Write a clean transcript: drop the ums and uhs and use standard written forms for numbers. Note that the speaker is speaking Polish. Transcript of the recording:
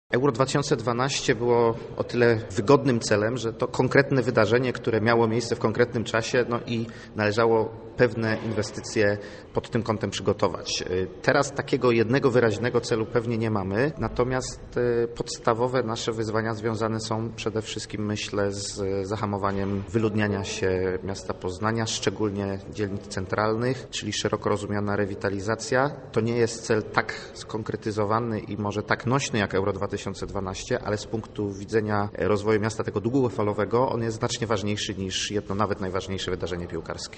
Euro 2012 było o tyle wygodnym celem, że to konkretne wydarzenie, które miało miejsce w konkretnym czasie, i należało pewne inwestycje pod tym kątem przygotować. Teraz takiego jednego wyraźnego celu pewnie nie mamy, natomiast podstawowe nasze wyzwania związane są przede wszystkim, myślę, z zahamowaniem wyludniania się miasta Poznania, szczególnie dzielnic centralnych, czyli szeroko rozumiana rewitalizacja. To nie jest cel tak skonkretyzowany i może tak nośny jak Euro 2012, ale z punktu widzenia rozwoju miasta tego długofalowego on jest znacznie ważniejszy niż jedno, nawet najważniejsze wydarzenie piłkarskie.